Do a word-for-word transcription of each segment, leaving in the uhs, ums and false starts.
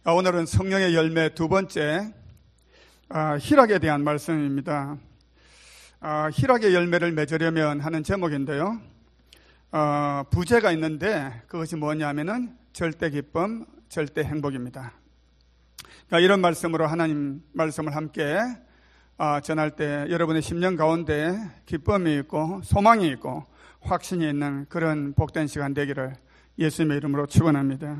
오늘은 성령의 열매 두 번째 아, 희락에 대한 말씀입니다. 아, 희락의 열매를 맺으려면 하는 제목인데요. 아, 부제가 있는데 그것이 뭐냐면은 절대 기쁨, 절대 행복입니다. 그러니까 이런 말씀으로 하나님 말씀을 함께 아, 전할 때 여러분의 심령 가운데 기쁨이 있고 소망이 있고 확신이 있는 그런 복된 시간 되기를 예수님의 이름으로 축원합니다.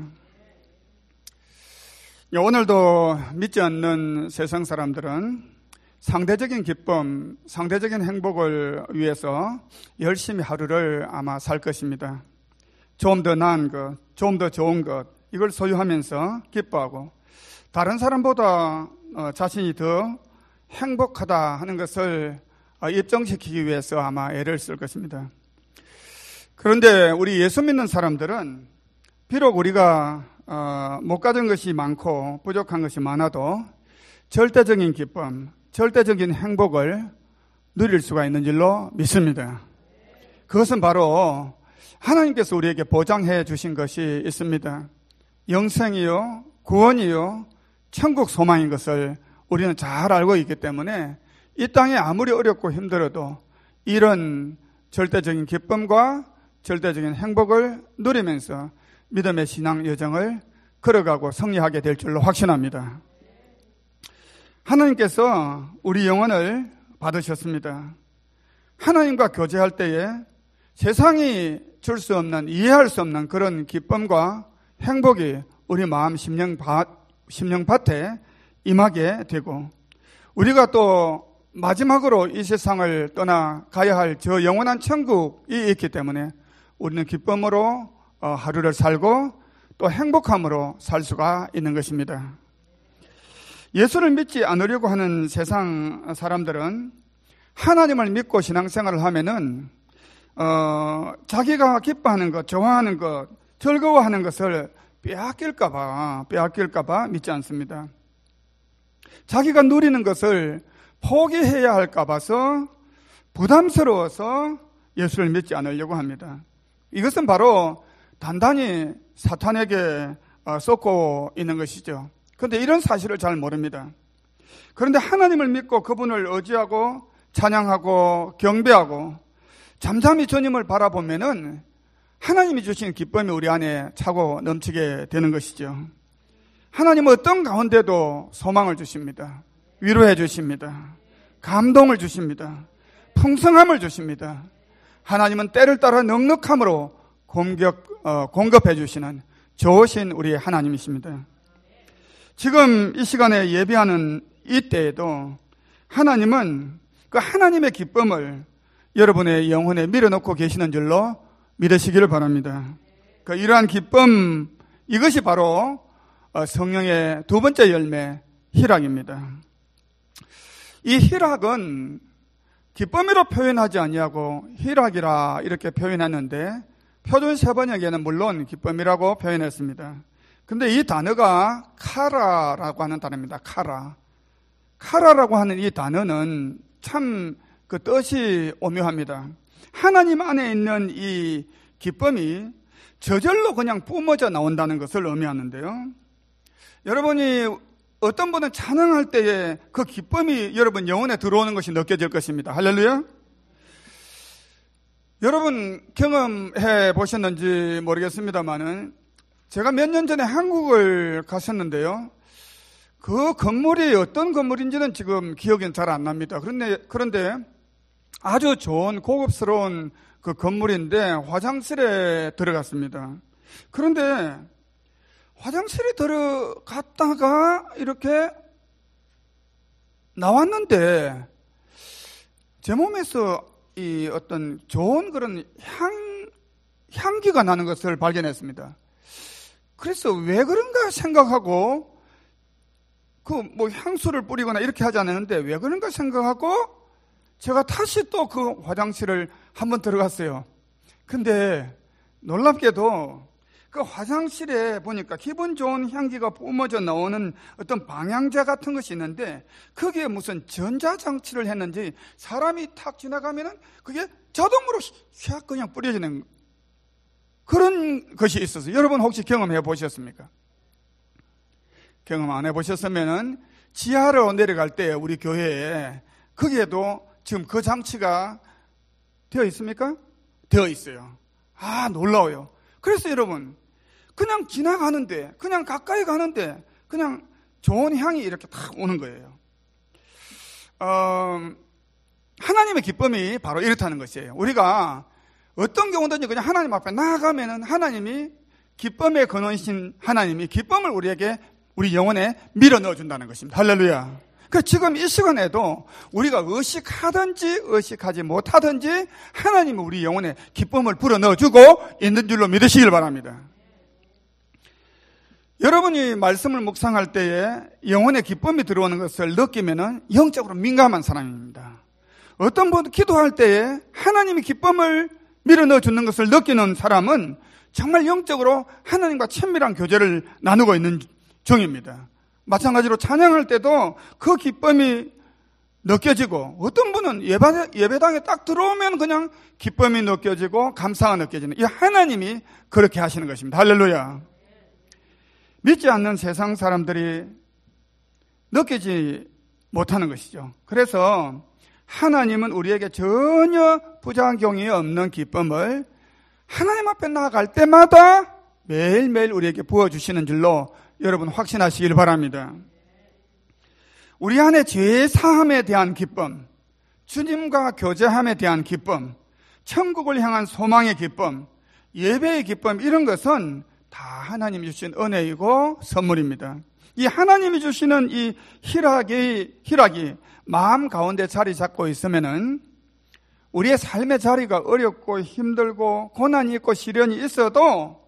오늘도 믿지 않는 세상 사람들은 상대적인 기쁨, 상대적인 행복을 위해서 열심히 하루를 아마 살 것입니다. 좀 더 나은 것, 좀 더 좋은 것, 이걸 소유하면서 기뻐하고 다른 사람보다 자신이 더 행복하다 하는 것을 입증시키기 위해서 아마 애를 쓸 것입니다. 그런데 우리 예수 믿는 사람들은 비록 우리가 어, 못 가진 것이 많고 부족한 것이 많아도 절대적인 기쁨, 절대적인 행복을 누릴 수가 있는 줄로 믿습니다. 그것은 바로 하나님께서 우리에게 보장해 주신 것이 있습니다. 영생이요, 구원이요, 천국 소망인 것을 우리는 잘 알고 있기 때문에 이 땅에 아무리 어렵고 힘들어도 이런 절대적인 기쁨과 절대적인 행복을 누리면서 믿음의 신앙 여정을 걸어가고 승리하게 될 줄로 확신합니다. 하나님께서 우리 영혼을 받으셨습니다. 하나님과 교제할 때에 세상이 줄 수 없는, 이해할 수 없는 그런 기쁨과 행복이 우리 마음 심령밭, 심령밭에 임하게 되고 우리가 또 마지막으로 이 세상을 떠나 가야 할 저 영원한 천국이 있기 때문에 우리는 기쁨으로 하루를 살고 또 행복함으로 살 수가 있는 것입니다. 예수를 믿지 않으려고 하는 세상 사람들은 하나님을 믿고 신앙생활을 하면은 어, 자기가 기뻐하는 것, 좋아하는 것, 즐거워하는 것을 빼앗길까봐 빼앗길까봐 믿지 않습니다. 자기가 누리는 것을 포기해야 할까 봐서 부담스러워서 예수를 믿지 않으려고 합니다. 이것은 바로 단단히 사탄에게 쏟고 있는 것이죠. 그런데 이런 사실을 잘 모릅니다. 그런데 하나님을 믿고 그분을 의지하고 찬양하고 경배하고 잠잠히 주님을 바라보면은 하나님이 주신 기쁨이 우리 안에 차고 넘치게 되는 것이죠. 하나님은 어떤 가운데도 소망을 주십니다. 위로해 주십니다. 감동을 주십니다. 풍성함을 주십니다. 하나님은 때를 따라 넉넉함으로 공격, 어, 공급해 주시는 좋으신 우리 하나님이십니다. 지금 이 시간에 예배하는 이때에도 하나님은 그 하나님의 기쁨을 여러분의 영혼에 밀어넣고 계시는 줄로 믿으시기를 바랍니다. 그 이러한 기쁨, 이것이 바로 성령의 두 번째 열매, 희락입니다. 이 희락은 기쁨으로 표현하지 아니하고 희락이라 이렇게 표현했는데 표준 세번역에는 물론 기쁨이라고 표현했습니다. 근데 이 단어가 카라라고 하는 단어입니다. 카라. 카라라고 하는 이 단어는 참 그 뜻이 오묘합니다. 하나님 안에 있는 이 기쁨이 저절로 그냥 뿜어져 나온다는 것을 의미하는데요. 여러분이 어떤 분은 찬양할 때에 그 기쁨이 여러분 영혼에 들어오는 것이 느껴질 것입니다. 할렐루야. 여러분 경험해 보셨는지 모르겠습니다만은 제가 몇 년 전에 한국을 갔었는데요. 그 건물이 어떤 건물인지는 지금 기억이 잘 안 납니다. 그런데, 그런데 아주 좋은 고급스러운 그 건물인데 화장실에 들어갔습니다. 그런데 화장실에 들어갔다가 이렇게 나왔는데 제 몸에서 이 어떤 좋은 그런 향, 향기가 나는 것을 발견했습니다. 그래서 왜 그런가 생각하고 그 뭐 향수를 뿌리거나 이렇게 하지 않았는데 왜 그런가 생각하고 제가 다시 또 그 화장실을 한번 들어갔어요. 근데 놀랍게도 그 화장실에 보니까 기분 좋은 향기가 뿜어져 나오는 어떤 방향제 같은 것이 있는데 거기에 무슨 전자장치를 했는지 사람이 탁 지나가면은 그게 자동으로 샥 그냥 뿌려지는 그런 것이 있었어요. 여러분 혹시 경험해 보셨습니까? 경험 안 해보셨으면은 지하로 내려갈 때 우리 교회에 거기에도 지금 그 장치가 되어 있습니까? 되어 있어요. 아, 놀라워요. 그래서 여러분, 그냥 지나가는데, 그냥 가까이 가는데, 그냥 좋은 향이 이렇게 탁 오는 거예요. 어, 하나님의 기쁨이 바로 이렇다는 것이에요. 우리가 어떤 경우든지 그냥 하나님 앞에 나아가면은 하나님이 기쁨의 근원이신 하나님이 기쁨을 우리에게, 우리 영혼에 밀어 넣어준다는 것입니다. 할렐루야. 그 지금 이 시간에도 우리가 의식하든지 의식하지 못하든지 하나님은 우리 영혼에 기쁨을 불어 넣어주고 있는 줄로 믿으시길 바랍니다. 여러분이 말씀을 묵상할 때에 영혼에 기쁨이 들어오는 것을 느끼면은 영적으로 민감한 사람입니다. 어떤 분 기도할 때에 하나님이 기쁨을 밀어 넣어주는 것을 느끼는 사람은 정말 영적으로 하나님과 친밀한 교제를 나누고 있는 중입니다. 마찬가지로 찬양할 때도 그 기쁨이 느껴지고, 어떤 분은 예배, 예배당에 딱 들어오면 그냥 기쁨이 느껴지고 감사가 느껴지는, 이 하나님이 그렇게 하시는 것입니다. 할렐루야. 믿지 않는 세상 사람들이 느끼지 못하는 것이죠. 그래서 하나님은 우리에게 전혀 부작용이 없는 기쁨을 하나님 앞에 나아갈 때마다 매일매일 우리에게 부어주시는 줄로 여러분 확신하시길 바랍니다. 우리 안에 죄 사함에 대한 기쁨, 주님과 교제함에 대한 기쁨, 천국을 향한 소망의 기쁨, 예배의 기쁨, 이런 것은 다 하나님이 주신 은혜이고 선물입니다. 이 하나님이 주시는 이 희락이, 희락이 마음 가운데 자리 잡고 있으면은 우리의 삶의 자리가 어렵고 힘들고 고난이 있고 시련이 있어도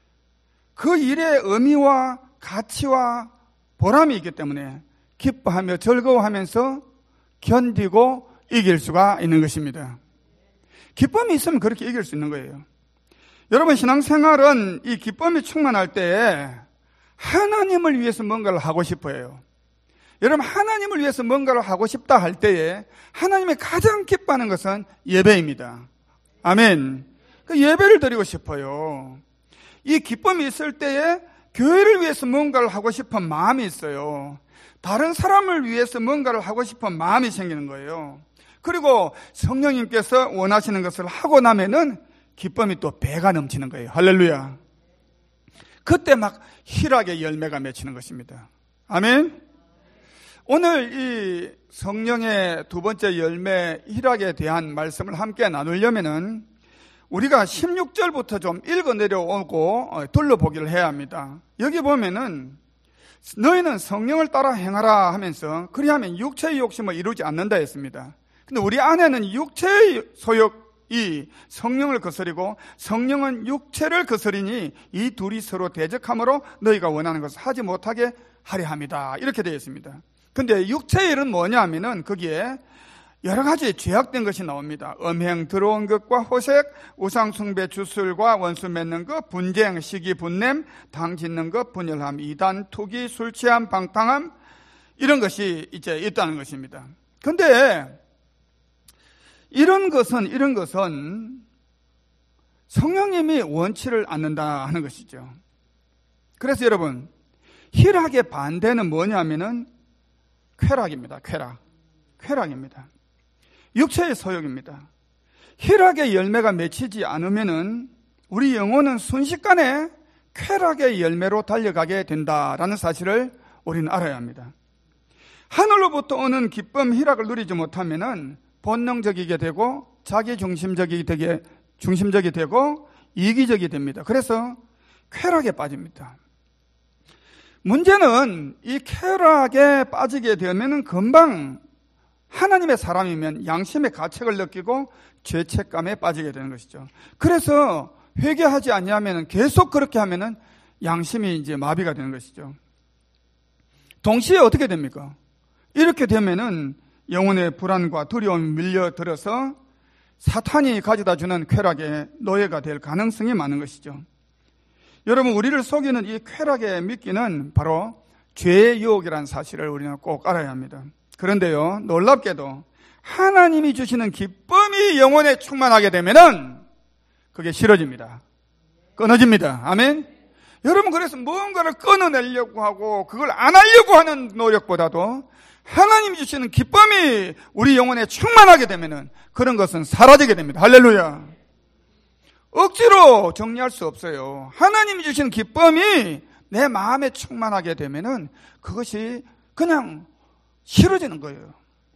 그 일의 의미와 가치와 보람이 있기 때문에 기뻐하며 즐거워하면서 견디고 이길 수가 있는 것입니다. 기쁨이 있으면 그렇게 이길 수 있는 거예요. 여러분, 신앙생활은 이 기쁨이 충만할 때에 하나님을 위해서 뭔가를 하고 싶어요. 여러분, 하나님을 위해서 뭔가를 하고 싶다 할 때에 하나님이 가장 기뻐하는 것은 예배입니다. 아멘. 그 예배를 드리고 싶어요. 이 기쁨이 있을 때에 교회를 위해서 뭔가를 하고 싶은 마음이 있어요. 다른 사람을 위해서 뭔가를 하고 싶은 마음이 생기는 거예요. 그리고 성령님께서 원하시는 것을 하고 나면은 기쁨이 또 배가 넘치는 거예요. 할렐루야. 그때 막 희락의 열매가 맺히는 것입니다. 아멘. 오늘 이 성령의 두 번째 열매 희락에 대한 말씀을 함께 나누려면은 우리가 십육 절부터 좀 읽어 내려오고 둘러보기를 해야 합니다. 여기 보면은 너희는 성령을 따라 행하라 하면서 그리하면 육체의 욕심을 이루지 않는다 했습니다. 근데 우리 안에는 육체의 소욕이 성령을 거스리고 성령은 육체를 거스리니 이 둘이 서로 대적함으로 너희가 원하는 것을 하지 못하게 하려 합니다. 이렇게 되어 있습니다. 근데 육체의 일은 뭐냐 하면은 거기에 여러 가지 죄악된 것이 나옵니다. 음행, 더러운 것과 호색, 우상숭배, 주술과 원수 맺는 것, 분쟁, 시기, 분냄, 당 짓는 것, 분열함, 이단, 투기, 술 취함, 방탕함, 이런 것이 이제 있다는 것입니다. 근데 이런 것은 이런 것은 성령님이 원치를 않는다 하는 것이죠. 그래서 여러분, 희락의 반대는 뭐냐면은 쾌락입니다. 쾌락. 쾌락입니다. 육체의 소욕입니다. 희락의 열매가 맺히지 않으면은 우리 영혼은 순식간에 쾌락의 열매로 달려가게 된다라는 사실을 우리는 알아야 합니다. 하늘로부터 오는 기쁨, 희락을 누리지 못하면은 본능적이게 되고 자기중심적이 되게 중심적이 되고 이기적이 됩니다. 그래서 쾌락에 빠집니다. 문제는 이 쾌락에 빠지게 되면은 금방 하나님의 사람이면 양심의 가책을 느끼고 죄책감에 빠지게 되는 것이죠. 그래서 회개하지 아니하면 계속 그렇게 하면은 양심이 이제 마비가 되는 것이죠. 동시에 어떻게 됩니까? 이렇게 되면은 영혼의 불안과 두려움이 밀려들어서 사탄이 가져다 주는 쾌락의 노예가 될 가능성이 많은 것이죠. 여러분, 우리를 속이는 이 쾌락의 미끼는 바로 죄의 유혹이라는 사실을 우리는 꼭 알아야 합니다. 그런데요, 놀랍게도 하나님이 주시는 기쁨이 영혼에 충만하게 되면은 그게 싫어집니다. 끊어집니다. 아멘. 여러분, 그래서 뭔가를 끊어내려고 하고 그걸 안 하려고 하는 노력보다도 하나님이 주시는 기쁨이 우리 영혼에 충만하게 되면은 그런 것은 사라지게 됩니다. 할렐루야. 억지로 정리할 수 없어요. 하나님이 주시는 기쁨이 내 마음에 충만하게 되면은 그것이 그냥 싫어지는 거예요.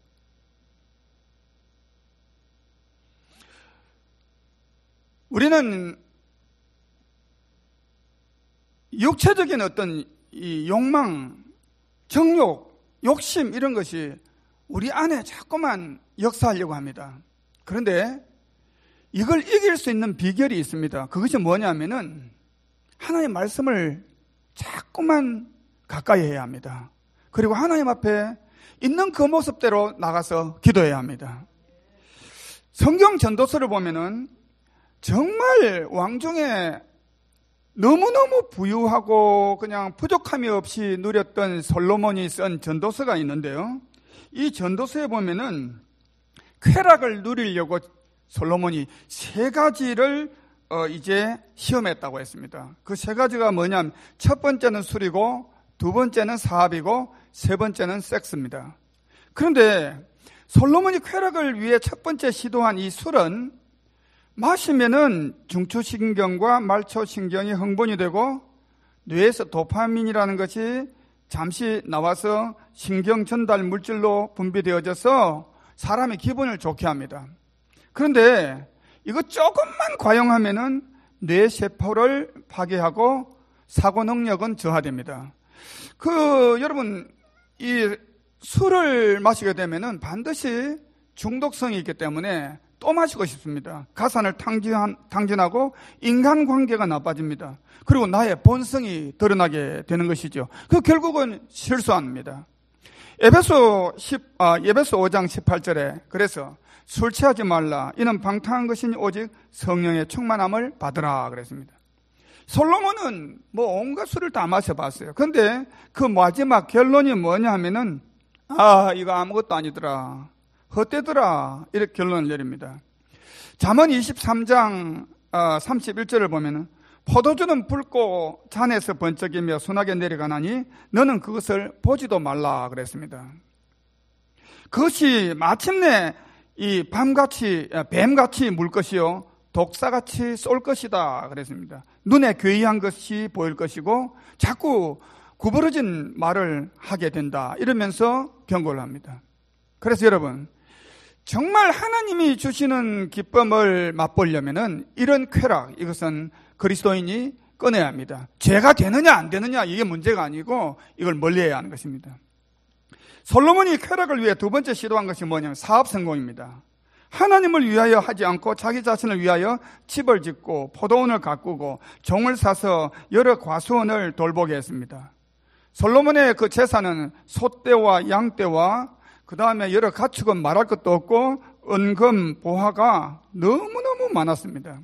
우리는 육체적인 어떤 이 욕망, 정욕, 욕심 이런 것이 우리 안에 자꾸만 역사하려고 합니다. 그런데 이걸 이길 수 있는 비결이 있습니다. 그것이 뭐냐면은 하나님의 말씀을 자꾸만 가까이 해야 합니다. 그리고 하나님 앞에 있는 그 모습대로 나가서 기도해야 합니다. 성경 전도서를 보면은 정말 왕중에 너무너무 부유하고 그냥 부족함이 없이 누렸던 솔로몬이 쓴 전도서가 있는데요. 이 전도서에 보면은 쾌락을 누리려고 솔로몬이 세 가지를 어 이제 시험했다고 했습니다. 그 세 가지가 뭐냐면 첫 번째는 술이고 두 번째는 사업이고 세 번째는 섹스입니다. 그런데 솔로몬이 쾌락을 위해 첫 번째 시도한 이 술은 마시면은 중추신경과 말초신경이 흥분이 되고 뇌에서 도파민이라는 것이 잠시 나와서 신경 전달 물질로 분비되어져서 사람의 기분을 좋게 합니다. 그런데 이거 조금만 과용하면은 뇌세포를 파괴하고 사고 능력은 저하됩니다. 그 여러분 이 술을 마시게 되면은 반드시 중독성이 있기 때문에 또 마시고 싶습니다. 가산을 탕진, 탕진하고 인간관계가 나빠집니다. 그리고 나의 본성이 드러나게 되는 것이죠. 그 결국은 실수합니다. 에베소 십, 아, 에베소 오 장 십팔 절에 그래서 술 취하지 말라. 이는 방탕한 것이니 오직 성령의 충만함을 받으라 그랬습니다. 솔로몬은 뭐 온갖 술을 다 마셔봤어요. 그런데 그 마지막 결론이 뭐냐 하면은 아 이거 아무것도 아니더라. 헛되더라. 이렇게 결론을 내립니다. 잠언 이십삼 장 삼십일 절을 보면은 포도주는 붉고 잔에서 번쩍이며 순하게 내려가나니 너는 그것을 보지도 말라 그랬습니다. 그것이 마침내 이 밤같이 뱀같이 물 것이요 독사같이 쏠 것이다 그랬습니다. 눈에 괴이한 것이 보일 것이고 자꾸 구부러진 말을 하게 된다 이러면서 경고를 합니다. 그래서 여러분 정말 하나님이 주시는 기쁨을 맛보려면은 이런 쾌락 이것은 그리스도인이 꺼내야 합니다. 죄가 되느냐 안 되느냐 이게 문제가 아니고 이걸 멀리해야 하는 것입니다. 솔로몬이 쾌락을 위해 두 번째 시도한 것이 뭐냐면 사업 성공입니다. 하나님을 위하여 하지 않고 자기 자신을 위하여 집을 짓고 포도원을 가꾸고 종을 사서 여러 과수원을 돌보게 했습니다. 솔로몬의 그 재산은 소떼와 양떼와 그 다음에 여러 가축은 말할 것도 없고 은금, 보화가 너무너무 많았습니다.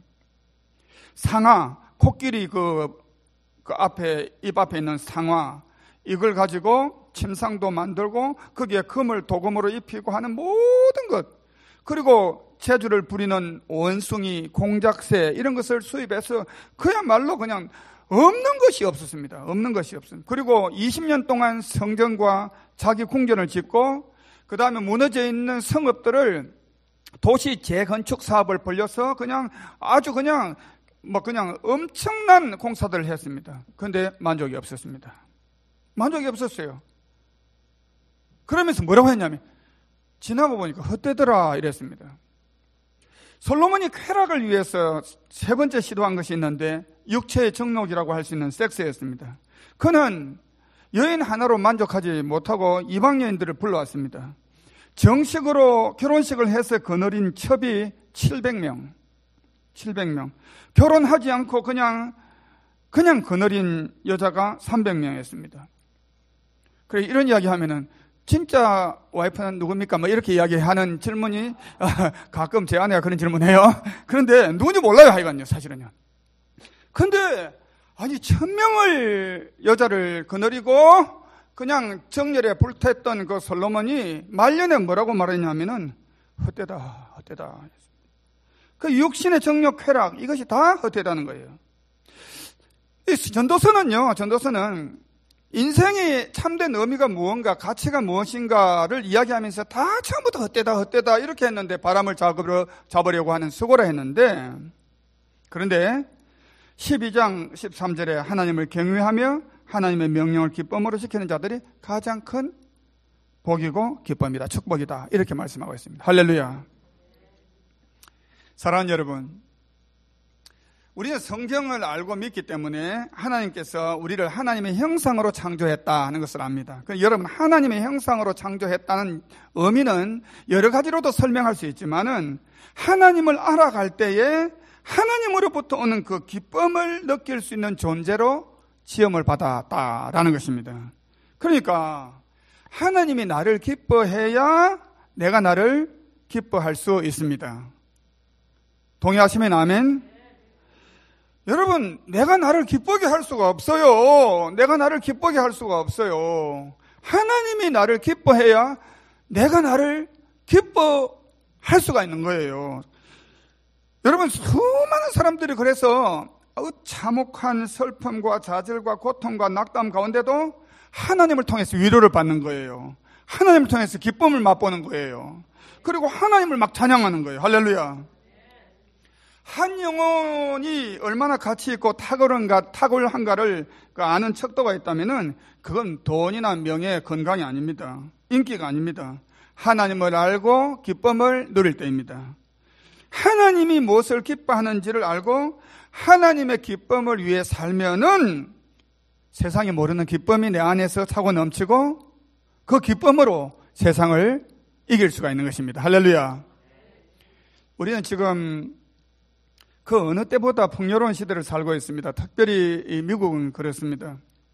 상아, 코끼리 그, 그 앞에, 입 앞에 있는 상아, 이걸 가지고 침상도 만들고 거기에 금을 도금으로 입히고 하는 모든 것, 그리고 재주를 부리는 원숭이, 공작새 이런 것을 수입해서 그야말로 그냥 없는 것이 없었습니다. 없는 것이 없습니다. 그리고 이십 년 동안 성전과 자기 궁전을 짓고 그 다음에 무너져 있는 성읍들을 도시 재건축 사업을 벌려서 그냥 아주 그냥 뭐 그냥 엄청난 공사들을 했습니다. 그런데 만족이 없었습니다. 만족이 없었어요. 그러면서 뭐라고 했냐면 지나고 보니까 헛되더라 이랬습니다. 솔로몬이 쾌락을 위해서 세 번째 시도한 것이 있는데 육체의 정욕이라고 할 수 있는 섹스였습니다. 그는 여인 하나로 만족하지 못하고 이방 여인들을 불러왔습니다. 정식으로 결혼식을 해서 거느린 첩이 칠백 명. 칠백 명. 결혼하지 않고 그냥, 그냥 거느린 여자가 삼백 명이었습니다. 그래, 이런 이야기 하면은, 진짜 와이프는 누굽니까? 뭐 이렇게 이야기하는 질문이, 가끔 제 아내가 그런 질문해요. 그런데 누군지 몰라요, 하여간요, 사실은요. 근데, 아니, 천 명을 여자를 거느리고, 그냥 정열에 불탔던 그 솔로몬이 말년에 뭐라고 말했냐면은, 헛되다, 헛되다. 그 육신의 정욕 쾌락 이것이 다 헛되다는 거예요. 이 전도서는요, 전도서는 인생의 참된 의미가 무언가, 가치가 무엇인가를 이야기하면서 다 처음부터 헛되다, 헛되다 이렇게 했는데, 바람을 잡으려고 하는 수고라 했는데, 그런데 십이 장 십삼 절에 하나님을 경외하며 하나님의 명령을 기쁨으로 지키는 자들이 가장 큰 복이고 기쁨이다, 축복이다, 이렇게 말씀하고 있습니다. 할렐루야. 사랑하는 여러분, 우리는 성경을 알고 믿기 때문에 하나님께서 우리를 하나님의 형상으로 창조했다 하는 것을 압니다. 여러분, 하나님의 형상으로 창조했다는 의미는 여러 가지로도 설명할 수 있지만은, 하나님을 알아갈 때에 하나님으로부터 오는 그 기쁨을 느낄 수 있는 존재로 지음을 받았다라는 것입니다. 그러니까 하나님이 나를 기뻐해야 내가 나를 기뻐할 수 있습니다. 동의하시면 아멘? 여러분, 내가 나를 기쁘게 할 수가 없어요. 내가 나를 기쁘게 할 수가 없어요. 하나님이 나를 기뻐해야 내가 나를 기뻐할 수가 있는 거예요. 여러분, 수많은 사람들이 그래서 참혹한 슬픔과 좌절과 고통과 낙담 가운데도 하나님을 통해서 위로를 받는 거예요. 하나님을 통해서 기쁨을 맛보는 거예요. 그리고 하나님을 막 찬양하는 거예요. 할렐루야. 한 영혼이 얼마나 가치 있고 탁월한가, 탁월한가를 아는 척도가 있다면은 그건 돈이나 명예, 건강이 아닙니다. 인기가 아닙니다. 하나님을 알고 기쁨을 누릴 때입니다. 하나님이 무엇을 기뻐하는지를 알고 하나님의 기쁨을 위해 살면은 세상이 모르는 기쁨이 내 안에서 차고 넘치고 그 기쁨으로 세상을 이길 수가 있는 것입니다. 할렐루야. 우리는 지금 그 어느 때보다 풍요로운 시대를 살고 있습니다. 특별히 이 미국은 그렇습니다.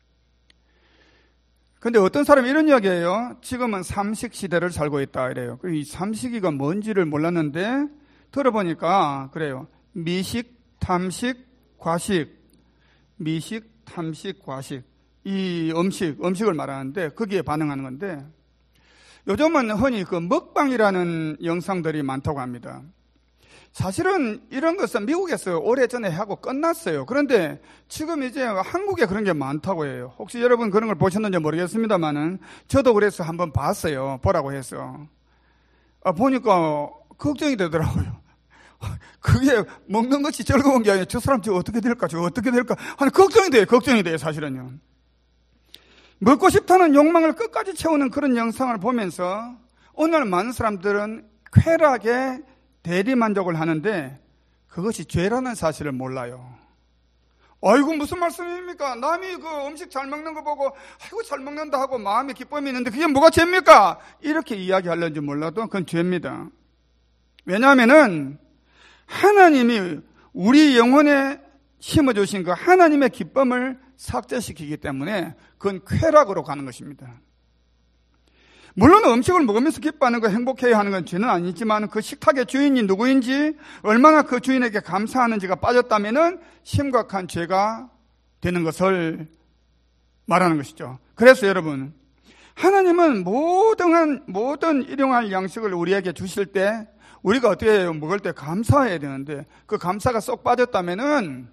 근데 어떤 사람이 이런 이야기예요. 지금은 삼식 시대를 살고 있다 이래요. 이 삼식이가 뭔지를 몰랐는데 들어보니까 그래요. 미식, 탐식, 과식. 미식, 탐식, 과식. 이 음식, 음식을 말하는데 거기에 반응하는 건데, 요즘은 흔히 그 먹방이라는 영상들이 많다고 합니다. 사실은 이런 것은 미국에서 오래전에 하고 끝났어요. 그런데 지금 이제 한국에 그런 게 많다고 해요. 혹시 여러분 그런 걸 보셨는지 모르겠습니다만은 저도 그래서 한번 봤어요. 보라고 해서. 아, 보니까 걱정이 되더라고요. 그게 먹는 것이 즐거운 게 아니라 저 사람 저 어떻게 될까, 저 어떻게 될까 하는 걱정이 돼요. 걱정이 돼요, 사실은요. 먹고 싶다는 욕망을 끝까지 채우는 그런 영상을 보면서 오늘 많은 사람들은 쾌락에 대리만족을 하는데 그것이 죄라는 사실을 몰라요. 아이고 무슨 말씀입니까? 남이 그 음식 잘 먹는 거 보고 아이고 잘 먹는다 하고 마음에 기쁨이 있는데 그게 뭐가 죄입니까? 이렇게 이야기하려는지 몰라도 그건 죄입니다. 왜냐하면은 하나님이 우리 영혼에 심어주신 그 하나님의 기쁨을 삭제시키기 때문에 그건 쾌락으로 가는 것입니다. 물론 음식을 먹으면서 기뻐하는 거, 행복해야 하는 건 죄는 아니지만 그 식탁의 주인이 누구인지, 얼마나 그 주인에게 감사하는지가 빠졌다면은 심각한 죄가 되는 것을 말하는 것이죠. 그래서 여러분, 하나님은 모든, 모든 일용할 양식을 우리에게 주실 때 우리가 어떻게 해요? 먹을 때 감사해야 되는데 그 감사가 쏙 빠졌다면은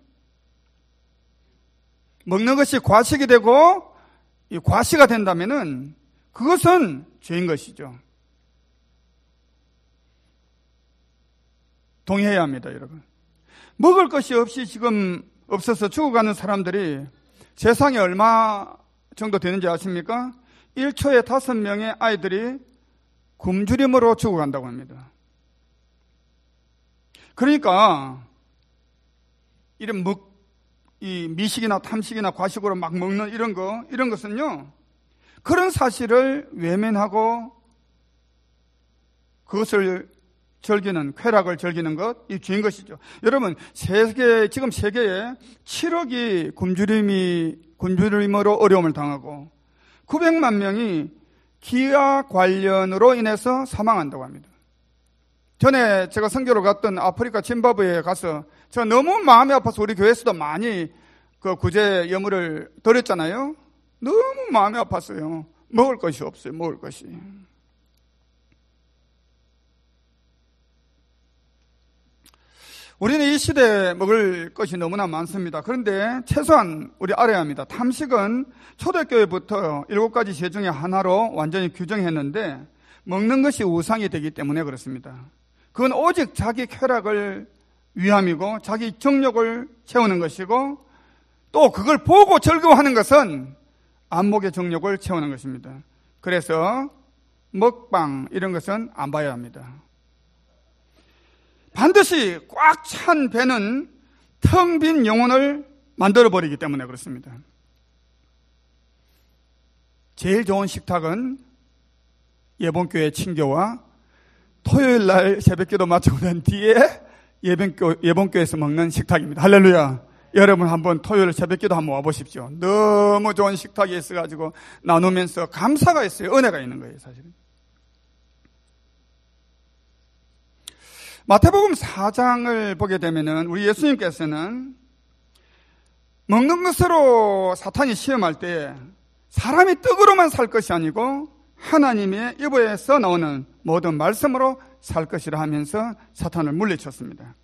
먹는 것이 과식이 되고 이 과시가 된다면은 그것은 죄인 것이죠. 동의해야 합니다, 여러분. 먹을 것이 없이 지금 없어서 죽어가는 사람들이 세상에 얼마 정도 되는지 아십니까? 일 초에 다섯 명의 아이들이 굶주림으로 죽어간다고 합니다. 그러니까 이런 먹, 이 미식이나 탐식이나 과식으로 막 먹는 이런 거, 이런 것은요, 그런 사실을 외면하고 그것을 즐기는, 쾌락을 즐기는 것, 이 죄인 것이죠. 여러분, 세계, 지금 세계에 칠억이 굶주림이, 굶주림으로 어려움을 당하고 구백만 명이 기아 관련으로 인해서 사망한다고 합니다. 전에 제가 선교로 갔던 아프리카 짐바브웨에 가서 제가 너무 마음이 아파서 우리 교회에서도 많이 그 구제 예물을 드렸잖아요. 너무 마음이 아팠어요. 먹을 것이 없어요. 먹을 것이. 우리는 이 시대에 먹을 것이 너무나 많습니다. 그런데 최소한 우리 알아야 합니다. 탐식은 초대교회부터 일곱 가지 죄 중에 하나로 완전히 규정했는데 먹는 것이 우상이 되기 때문에 그렇습니다. 그건 오직 자기 쾌락을 위함이고 자기 정욕을 채우는 것이고 또 그걸 보고 즐거워하는 것은 안목의 정욕을 채우는 것입니다. 그래서 먹방 이런 것은 안 봐야 합니다. 반드시 꽉 찬 배는 텅 빈 영혼을 만들어버리기 때문에 그렇습니다. 제일 좋은 식탁은 예본교회 친교와 토요일 날 새벽기도 마치고 난 뒤에 예본교, 예본교회에서 먹는 식탁입니다. 할렐루야. 여러분 한번 토요일 새벽기도 한번 와보십시오. 너무 좋은 식탁이 있어가지고 나누면서 감사가 있어요. 은혜가 있는 거예요, 사실은. 마태복음 사 장을 보게 되면은 우리 예수님께서는 먹는 것으로 사탄이 시험할 때 사람이 떡으로만 살 것이 아니고 하나님의 입에서 나오는 모든 말씀으로 살 것이라 하면서 사탄을 물리쳤습니다.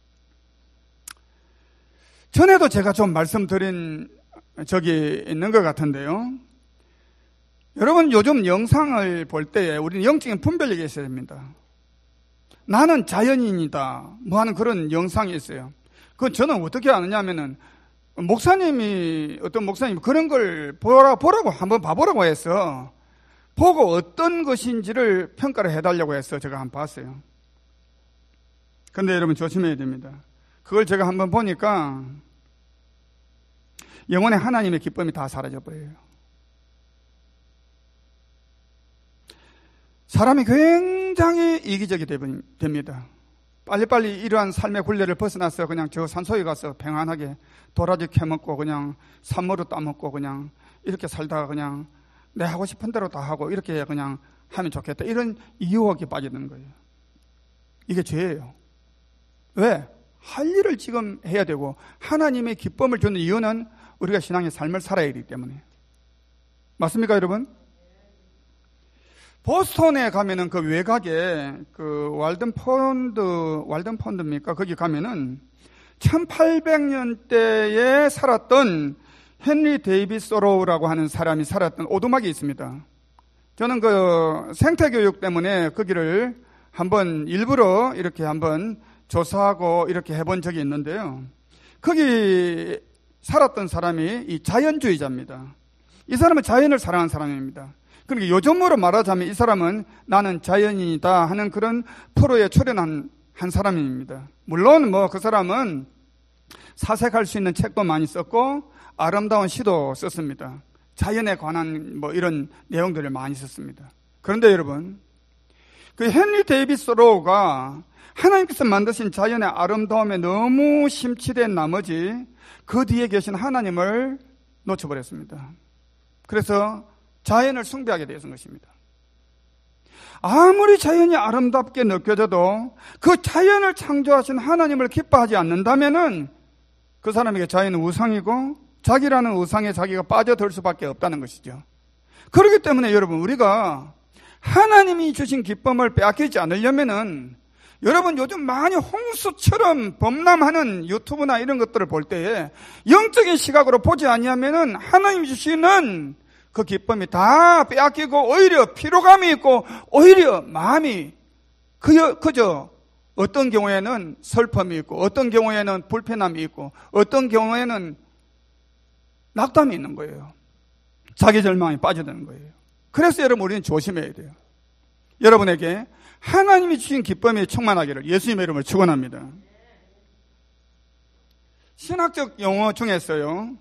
전에도 제가 좀 말씀드린 적이 있는 것 같은데요. 여러분 요즘 영상을 볼 때에 우리는 영적인 분별력이 있어야 됩니다. 나는 자연인이다 뭐 하는 그런 영상이 있어요. 그건 저는 어떻게 아느냐면은 목사님이 어떤 목사님이 그런 걸 보라, 보라고 한번 봐보라고 해서 보고 어떤 것인지를 평가를 해달라고 해서 제가 한번 봤어요. 그런데 여러분 조심해야 됩니다. 그걸 제가 한번 보니까 영혼의 하나님의 기쁨이 다 사라져버려요. 사람이 굉장히 이기적이 됩니다. 빨리빨리 이러한 삶의 굴레를 벗어나서 그냥 저 산소에 가서 평안하게 도라지 캐먹고 그냥 산모로 따먹고 그냥 이렇게 살다가 그냥 내 하고 싶은 대로 다 하고 이렇게 그냥 하면 좋겠다. 이런 유혹에 빠지는 거예요. 이게 죄예요. 왜? 할 일을 지금 해야 되고 하나님의 기쁨을 주는 이유는 우리가 신앙의 삶을 살아야 하기 때문에. 맞습니까, 여러분? 보스턴에 가면은 그 외곽에 그 왈든 펀드, 왈든 펀드입니까? 거기 가면은 천팔백 년대에 살았던 헨리 데이비스 소로우라고 하는 사람이 살았던 오두막이 있습니다. 저는 그 생태교육 때문에 거기를 한번 일부러 이렇게 한번 조사하고 이렇게 해본 적이 있는데요. 거기 살았던 사람이 이 자연주의자입니다. 이 사람은 자연을 사랑하는 사람입니다. 그러니까 요즘으로 말하자면 이 사람은 나는 자연인이다 하는 그런 프로에 출연한 한 사람입니다. 물론 뭐 그 사람은 사색할 수 있는 책도 많이 썼고 아름다운 시도 썼습니다. 자연에 관한 뭐 이런 내용들을 많이 썼습니다. 그런데 여러분, 그 헨리 데이비스 소로우가 하나님께서 만드신 자연의 아름다움에 너무 심취된 나머지 그 뒤에 계신 하나님을 놓쳐버렸습니다. 그래서 자연을 숭배하게 되었던 것입니다. 아무리 자연이 아름답게 느껴져도 그 자연을 창조하신 하나님을 기뻐하지 않는다면은 그 사람에게 자연은 우상이고 자기라는 우상에 자기가 빠져들 수밖에 없다는 것이죠. 그렇기 때문에 여러분, 우리가 하나님이 주신 기쁨을 빼앗기지 않으려면은 여러분 요즘 많이 홍수처럼 범람하는 유튜브나 이런 것들을 볼 때에 영적인 시각으로 보지 아니하면은 하나님이 주시는 그 기쁨이 다 빼앗기고 오히려 피로감이 있고 오히려 마음이 그저, 그저 어떤 경우에는 슬픔이 있고 어떤 경우에는 불편함이 있고 어떤 경우에는 낙담이 있는 거예요. 자기 절망에 빠져드는 거예요. 그래서 여러분 우리는 조심해야 돼요. 여러분에게 하나님이 주신 기쁨이 충만하기를 예수님의 이름으로 축원합니다. 신학적 용어 중에서요,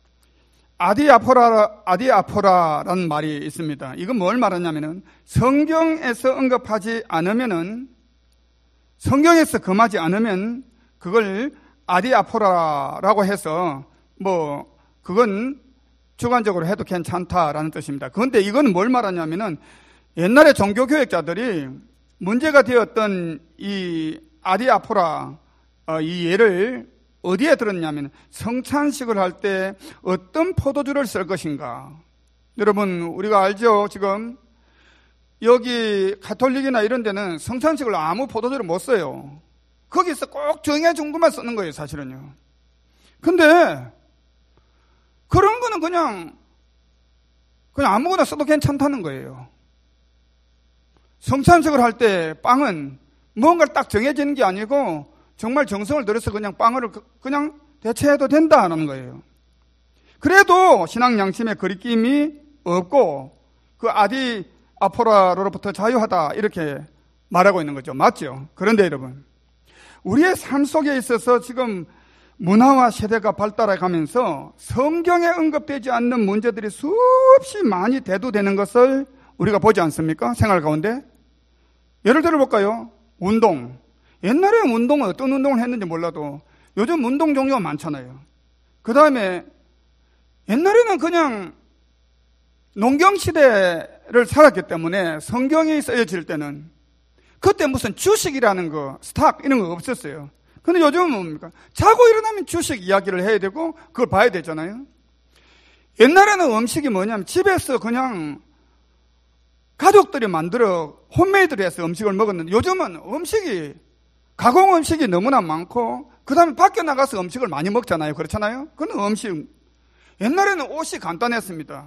아디아포라, 아디아포라라는 말이 있습니다. 이건 뭘 말하냐면은 성경에서 언급하지 않으면은, 성경에서 금하지 않으면 그걸 아디아포라라고 해서 뭐 그건 주관적으로 해도 괜찮다라는 뜻입니다. 그런데 이건 뭘 말하냐면은 옛날에 종교교육자들이 문제가 되었던 이 아디아포라, 어, 이 예를 어디에 들었냐면 성찬식을 할 때 어떤 포도주를 쓸 것인가. 여러분 우리가 알죠? 지금 여기 가톨릭이나 이런 데는 성찬식을 아무 포도주를 못 써요. 거기서 꼭 정해준 것만 쓰는 거예요, 사실은요. 근데 그런 거는 그냥 그냥 아무거나 써도 괜찮다는 거예요. 성찬식을 할 때 빵은 뭔가를 딱 정해지는 게 아니고 정말 정성을 들여서 그냥 빵을 그냥 대체해도 된다는 거예요. 그래도 신앙 양심에 거리낌이 없고 그 아디 아포라로부터 자유하다 이렇게 말하고 있는 거죠. 맞죠? 그런데 여러분, 우리의 삶 속에 있어서 지금 문화와 세대가 발달해 가면서 성경에 언급되지 않는 문제들이 수없이 많이 대두되는 것을 우리가 보지 않습니까? 생활 가운데. 예를 들어 볼까요? 운동. 옛날에 운동은 어떤 운동을 했는지 몰라도 요즘 운동 종류가 많잖아요. 그 다음에 옛날에는 그냥 농경시대를 살았기 때문에 성경이 쓰여질 때는 그때 무슨 주식이라는 거, 스탁 이런 거 없었어요. 근데 요즘은 뭡니까? 자고 일어나면 주식 이야기를 해야 되고 그걸 봐야 되잖아요. 옛날에는 음식이 뭐냐면 집에서 그냥 가족들이 만들어 홈메이드로 해서 음식을 먹었는데 요즘은 음식이 가공 음식이 너무나 많고 그 다음에 밖에 나가서 음식을 많이 먹잖아요. 그렇잖아요. 그건 음식. 옛날에는 옷이 간단했습니다.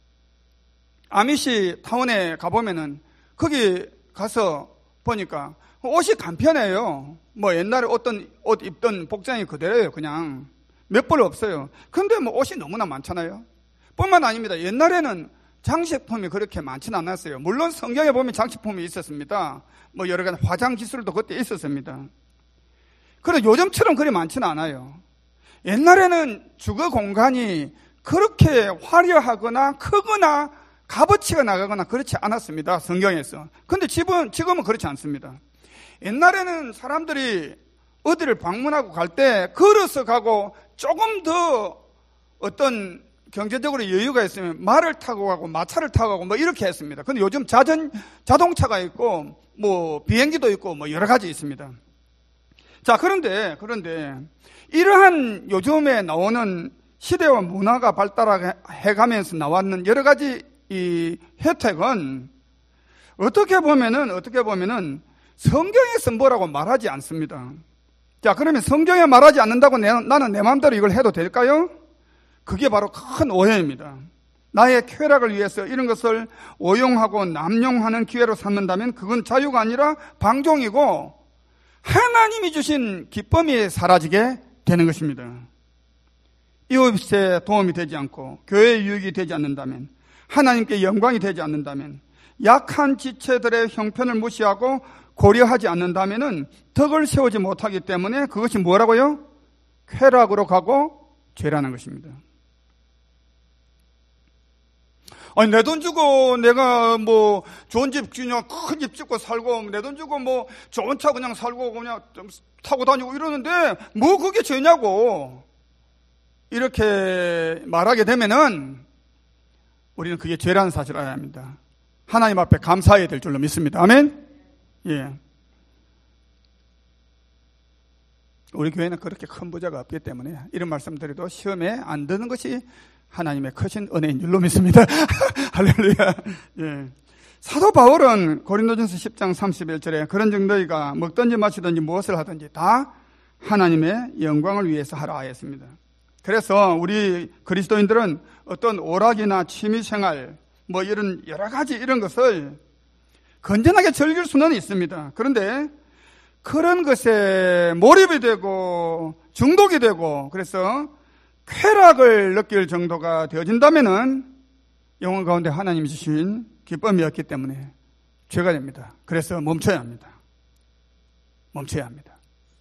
아미시 타운에 가보면은 거기 가서 보니까 옷이 간편해요. 뭐 옛날에 어떤 옷 입던 복장이 그대로예요. 그냥 몇 벌 없어요. 근데 뭐 옷이 너무나 많잖아요. 뿐만 아닙니다. 옛날에는 장식품이 그렇게 많지는 않았어요. 물론 성경에 보면 장식품이 있었습니다. 뭐 여러 가지 화장 기술도 그때 있었습니다. 그런데 요즘처럼 그리 많지는 않아요. 옛날에는 주거 공간이 그렇게 화려하거나 크거나 값어치가 나가거나 그렇지 않았습니다. 성경에서. 근데 지금, 지금은 그렇지 않습니다. 옛날에는 사람들이 어디를 방문하고 갈 때 걸어서 가고 조금 더 어떤 경제적으로 여유가 있으면 말을 타고 가고 마차를 타고 가고 뭐 이렇게 했습니다. 근데 요즘 자전, 자동차가 있고 뭐 비행기도 있고 뭐 여러 가지 있습니다. 자, 그런데, 그런데 이러한 요즘에 나오는 시대와 문화가 발달해 가면서 나왔는 여러 가지 이 혜택은 어떻게 보면은, 어떻게 보면은 성경에서 뭐라고 말하지 않습니다. 자, 그러면 성경에 말하지 않는다고 내, 나는 내 마음대로 이걸 해도 될까요? 그게 바로 큰 오해입니다. 나의 쾌락을 위해서 이런 것을 오용하고 남용하는 기회로 삼는다면 그건 자유가 아니라 방종이고 하나님이 주신 기쁨이 사라지게 되는 것입니다. 이웃에 도움이 되지 않고 교회의 유익이 되지 않는다면, 하나님께 영광이 되지 않는다면, 약한 지체들의 형편을 무시하고 고려하지 않는다면 덕을 세우지 못하기 때문에 그것이 뭐라고요? 쾌락으로 가고 죄라는 것입니다. 아니, 내 돈 주고 내가 뭐 좋은 집 그냥 큰 집 짓고 살고 내 돈 주고 뭐 좋은 차 그냥 살고 그냥 타고 다니고 이러는데 뭐 그게 죄냐고 이렇게 말하게 되면은 우리는 그게 죄라는 사실을 알아야 합니다. 하나님 앞에 감사해야 될 줄로 믿습니다. 아멘. 예. 우리 교회는 그렇게 큰 부자가 없기 때문에 이런 말씀 드려도 시험에 안 드는 것이 하나님의 크신 은혜인 줄로 믿습니다. 할렐루야. 예. 사도 바울은 고린도전서 십 장 삼십일 절에 그런 정도이가 먹든지 마시든지 무엇을 하든지 다 하나님의 영광을 위해서 하라 하였습니다. 그래서 우리 그리스도인들은 어떤 오락이나 취미생활 뭐 이런 여러 가지 이런 것을 건전하게 즐길 수는 있습니다. 그런데 그런 것에 몰입이 되고 중독이 되고 그래서 쾌락을 느낄 정도가 되어진다면은 영혼 가운데 하나님이 주신 기쁨이 없기 때문에 죄가 됩니다. 그래서 멈춰야 합니다. 멈춰야 합니다.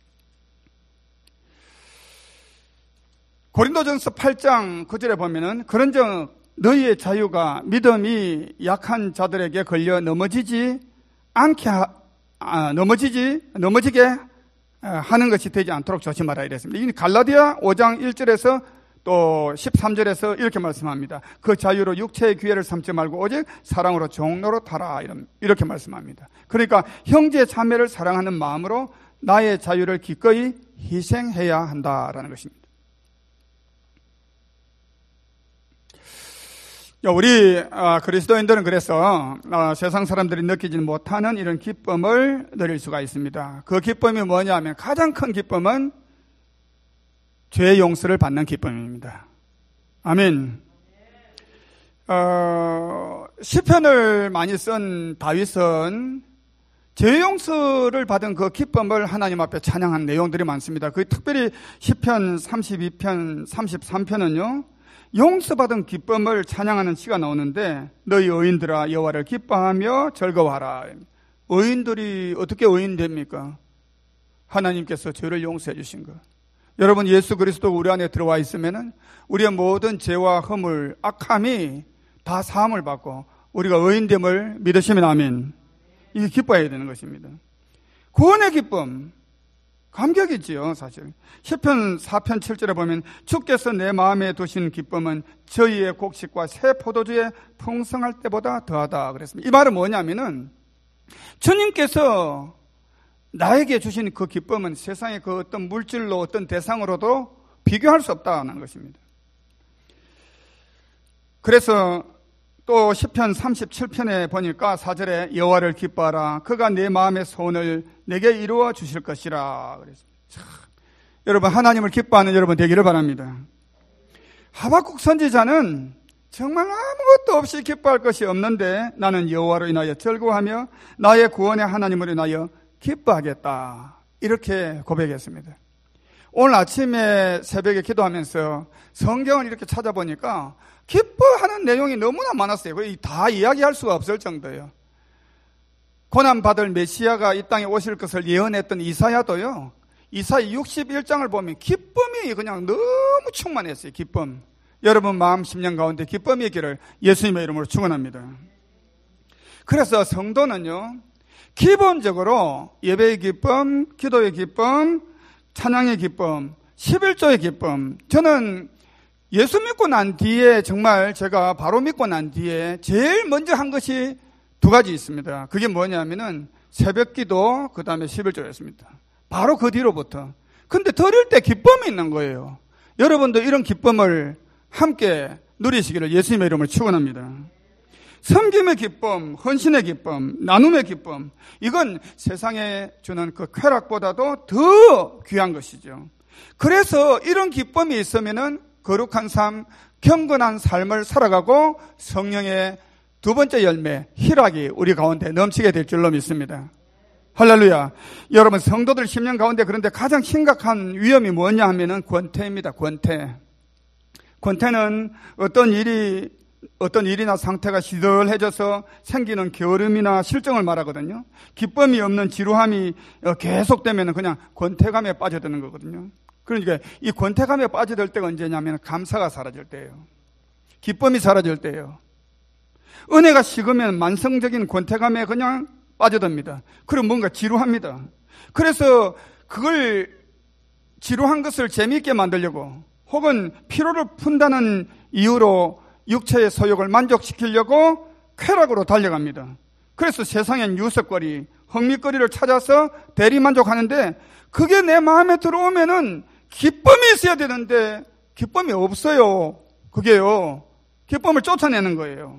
고린도전서 팔 장 구 절에 보면은 그런즉 너희의 자유가 믿음이 약한 자들에게 걸려 넘어지지 않게 하, 아, 넘어지지 넘어지게 하는 것이 되지 않도록 조심하라 이랬습니다. 이 갈라디아 오 장 일 절에서 또 십삼 절에서 이렇게 말씀합니다. 그 자유로 육체의 기회를 삼지 말고 오직 사랑으로 종로로 타라 이렇게 말씀합니다. 그러니까 형제 자매를 사랑하는 마음으로 나의 자유를 기꺼이 희생해야 한다라는 것입니다. 우리 그리스도인들은 그래서 세상 사람들이 느끼지 못하는 이런 기쁨을 누릴 수가 있습니다. 그 기쁨이 뭐냐면 가장 큰 기쁨은 죄 용서를 받는 기쁨입니다. 아멘. 어, 시편을 많이 쓴 다윗은 죄 용서를 받은 그 기쁨을 하나님 앞에 찬양한 내용들이 많습니다. 그 특별히 시편 삼십이 편, 삼십삼 편은요. 용서받은 기쁨을 찬양하는 시가 나오는데 너희 의인들아 여호와를 기뻐하며 즐거워하라. 의인들이 어떻게 의인 됩니까? 하나님께서 죄를 용서해 주신 것. 여러분 예수 그리스도 우리 안에 들어와 있으면은 우리의 모든 죄와 허물, 악함이 다 사함을 받고 우리가 의인됨을 믿으시면 아멘. 이게 기뻐해야 되는 것입니다. 구원의 기쁨. 감격이지요, 사실. 시편 사 편 칠 절에 보면 주께서 내 마음에 두신 기쁨은 저희의 곡식과 새 포도주의 풍성할 때보다 더하다 그랬습니다. 이 말은 뭐냐면은 주님께서 나에게 주신 그 기쁨은 세상의 그 어떤 물질로 어떤 대상으로도 비교할 수 없다는 것입니다. 그래서 또 시편 삼십칠 편에 보니까 사 절에 여호와를 기뻐하라 그가 내 마음의 소원을 내게 이루어 주실 것이라 그랬습니다. 참, 여러분 하나님을 기뻐하는 여러분 되기를 바랍니다. 하박국 선지자는 정말 아무것도 없이 기뻐할 것이 없는데 나는 여호와로 인하여 즐거워하며 나의 구원의 하나님을 인하여 기뻐하겠다 이렇게 고백했습니다. 오늘 아침에 새벽에 기도하면서 성경을 이렇게 찾아보니까 기뻐하는 내용이 너무나 많았어요. 다 이야기할 수가 없을 정도예요. 고난받을 메시아가 이 땅에 오실 것을 예언했던 이사야도요. 이사야 육십일 장을 보면 기쁨이 그냥 너무 충만했어요. 기쁨. 여러분 마음 심령 가운데 기쁨이 있기를 예수님의 이름으로 축원합니다. 그래서 성도는요. 기본적으로 예배의 기쁨, 기도의 기쁨, 찬양의 기쁨, 십일조의 기쁨. 저는 예수 믿고 난 뒤에 정말 제가 바로 믿고 난 뒤에 제일 먼저 한 것이 두 가지 있습니다. 그게 뭐냐면은 새벽기도 그 다음에 십일조였습니다. 바로 그 뒤로부터. 근데 드릴 때 기쁨이 있는 거예요. 여러분도 이런 기쁨을 함께 누리시기를 예수님의 이름으로 축원합니다. 섬김의 기쁨, 헌신의 기쁨, 나눔의 기쁨 이건 세상에 주는 그 쾌락보다도 더 귀한 것이죠. 그래서 이런 기쁨이 있으면은 거룩한 삶, 경건한 삶을 살아가고 성령의 두 번째 열매, 희락이 우리 가운데 넘치게 될 줄로 믿습니다. 할렐루야. 여러분 성도들 십 년 가운데 그런데 가장 심각한 위험이 뭐냐 하면은 권태입니다. 권태. 권태는 어떤 일이 어떤 일이나 상태가 시들해져서 생기는 게으름이나 실정을 말하거든요. 기쁨이 없는 지루함이 계속되면 그냥 권태감에 빠져드는 거거든요. 그러니까 이 권태감에 빠져들 때가 언제냐면 감사가 사라질 때예요. 기쁨이 사라질 때예요. 은혜가 식으면 만성적인 권태감에 그냥 빠져듭니다. 그럼 뭔가 지루합니다. 그래서 그걸 지루한 것을 재미있게 만들려고 혹은 피로를 푼다는 이유로 육체의 소욕을 만족시키려고 쾌락으로 달려갑니다. 그래서 세상엔 유석거리, 흥미거리를 찾아서 대리만족하는데 그게 내 마음에 들어오면은 기쁨이 있어야 되는데 기쁨이 없어요. 그게요. 기쁨을 쫓아내는 거예요.